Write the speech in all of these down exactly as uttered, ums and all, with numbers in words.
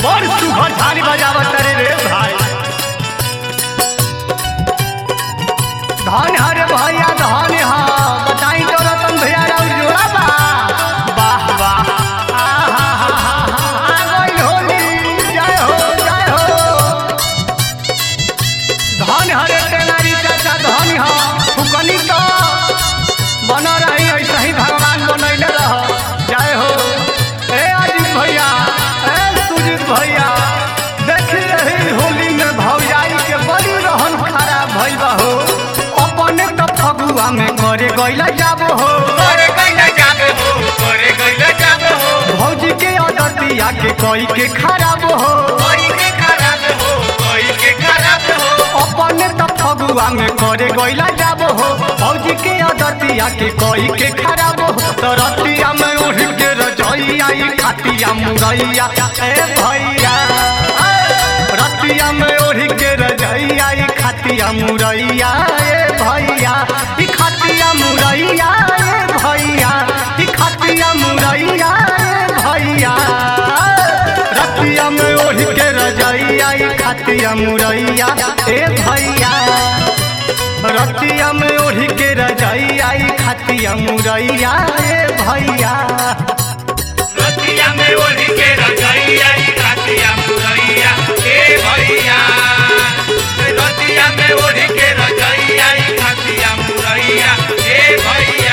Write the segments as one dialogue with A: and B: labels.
A: बड़ सुघर झाली बजावत रे रे भाई। धन हरे भैया धन हा बताई तो रतन भैया राउर जोड़ा बा। वाह वाह आहा आ गई होली जय हो जय हो। धन हरे तेनाली चाचा धन हा फुकनी तो बन रही ऐसा ही भगवान बनैले रह जय हो। ए अजीत भैया ए सुजीत भैया देख रही होली में भौजाई के बड़ी रहन खराब भइल बा हो। अपने तो फगुआ में करे गइला जाबो हो
B: करे गइला जाबो हो करे गइला जाबो हो।
A: भौजी के अदतिया के कोई के खराब हो
B: कोई के खराब हो कोई के खराब हो।
A: अपने तो फगुआ में करे गइला जाबो हो भौजी के अदतिया के कोई के खराब हो। तो रतिया में उड़ के रजइया ई खातिया मुरैया ए भैया रतिया में उड़ के रजइया ई खातिया मुरैया ए भैया ई खातिया मुरैया ए भैया ई खातिया मुरैया ए भैया रतिया में उड़ के रजइया ई खातिया मुरैया ए भैया रतिया में उड़ के रजइया ई खातिया मुरैया ए भैया।
B: रतिया में ओढ़ के रजइया ई खातिया मुरैया ए भैया। रतिया में ओढ़ के रजइया ई खातिया मुरैया ए भैया।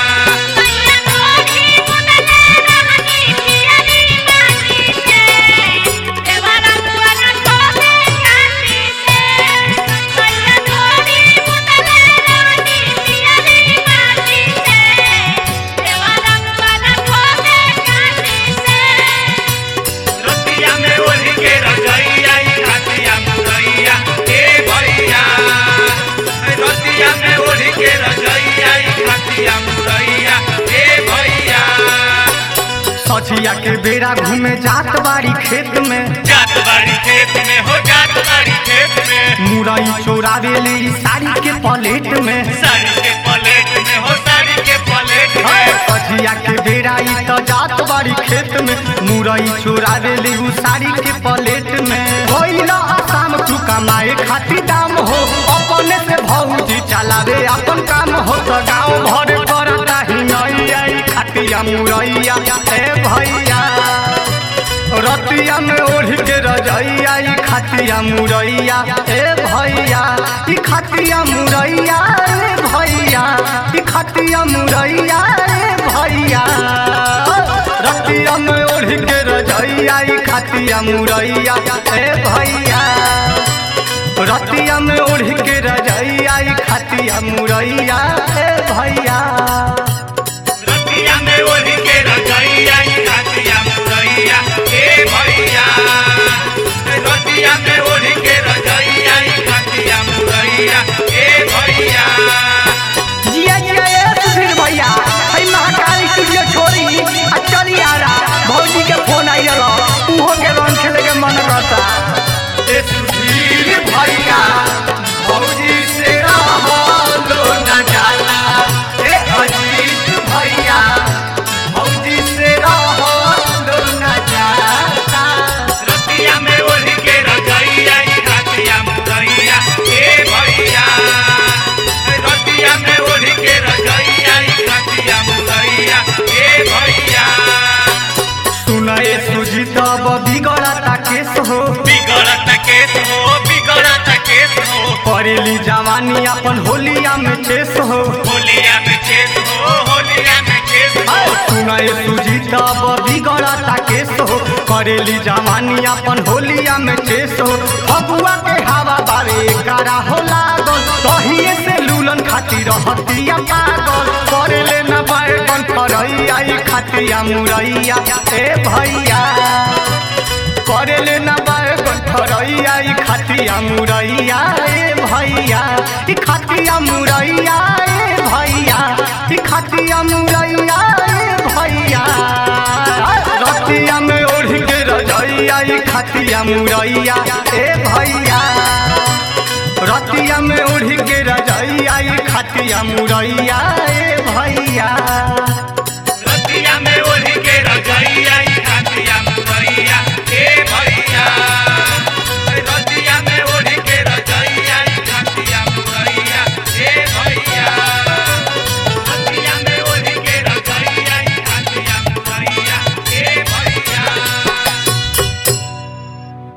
A: सचिया के बेरा घूमे जात बाड़ी खेत में
B: जात बाड़ी खेत में हो जात बाड़ी खेत में।
A: मुरई चोरावे ले साड़ी के पलेट में
B: साड़ी के पलेट में हो साड़ी के पलेट में।
A: सचिया के बेरा ई तो जात बाड़ी खेत में मुरई चोरावे ले साड़ी के पलेट में। होइला आसाम तू कमाए खातिर दाम हो अपने से भौजी चलावे अपन काम हो। तो गाँव भर करता ही नैया खातिया मुरैया ए भैया रतिया में ओढ़ के रजइया ई खातिया मुरैया ए भैया ई खातिया मुरैया ए भैया ई खातिया मुरैया ए भैया रतिया में ओढ़ के रजइया ई खातिया मुरैया ए भैया रतिया में ओढ़ के रजइया ई खातिया मुरैया ए भैया।
B: रतिया में ओढ़ के रजइया ई खातिया मुरैया ए भैया। रतिया में ओढ़ के रजइया ई खातिया मुरैया ए भैया।
A: जिया जिया ए सुधीर भैया हई महाकाली स्टूडियो छोड़ी आ चली आ रहा भौजी के फोन आई रहा उहो के रंग खेले के मन करता।
B: ए सुधीर भैया भौजी से रहलो न जाला। ए अजीत भैया भौजी से रहलो न जाला। रतिया में ओढ़ के रजइया ई खातिया मुरैया ए भैया। रतिया में ओढ़ के रजइया ई खातिया मुरैया ए भैया।
A: सुना ए सुजीत अब बिगड़ता केस हो
B: बिगड़त केस हो बिगड़त केस हो।
A: करेली जवानी अपन होलिया में चेस हो
B: होलिया में चेस हो होलिया में चेस हो।
A: सुना ए सुजीत अब बिगड़ता केस हो करेली जवानी अपन होलिया में चेस हो। फगुआ के हवा बारे करा हो लागल तहिए से लूलन खाती रहतिया पागल करेले न बैगन फरैया ई खातिया मुरैया ए भैया करेले न बैगन फरैया ई खातिया मुरैया ए भैया ई खातिया मुरैया ए भैया ई खातिया मुरैया ए भैया रतिया में ओढ़ के रजइया ई खातिया मुरैया ए भैया रतिया में ओढ़ के रजइया ई खातिया मुरैया ए भैया।